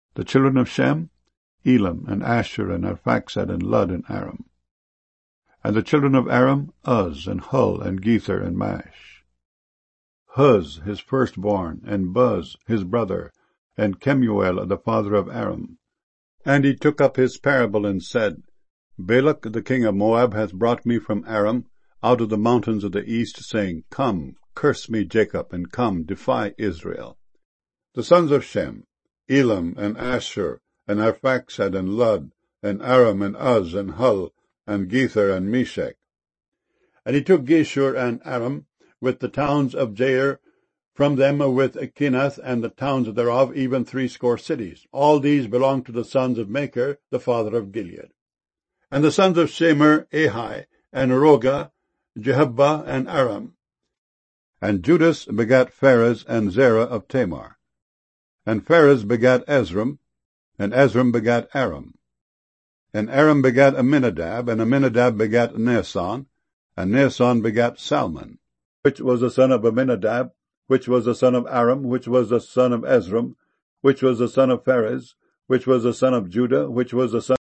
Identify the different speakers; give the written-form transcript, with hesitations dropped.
Speaker 1: The children of Shem, Elam, and Asshur, and Arphaxad, and Lud, and Aram. And the children of Aram, Uz, and Hul, and Gether, and Mash. Huz, his firstborn, and Buz, his brother, and Kemuel, the father of Aram. And he took up his parable, and said, Balak the king of Moab hath brought me from Aram, out of the mountains of the east, saying, Come, curse me, Jacob, and come, defy Israel. The sons of Shem, Elam, and Asshur, and Arphaxad, and Lud, and Aram, and Uz, and Hul, and Gether, and Meshech. And he took Geshur and Aram, with the towns of Jair, from them with Kenath, and the towns thereof, even 60 cities. All these belonged to the sons of Machir, the father of Gilead. And the sons of Shemer, Ahai, and Rogah, Jehubbah, and Aram. And Judas begat Pharez and Zerah of Tamar. And Pharez begat Ezram, and Ezram begat Aram. And Aram begat Aminadab, and Aminadab begat Naasson, and Naasson begat Salmon, which was the son of Aminadab, which was the son of Aram, which was the son of Ezram, which was the son of Pharez, which was the son of Judah, which was the son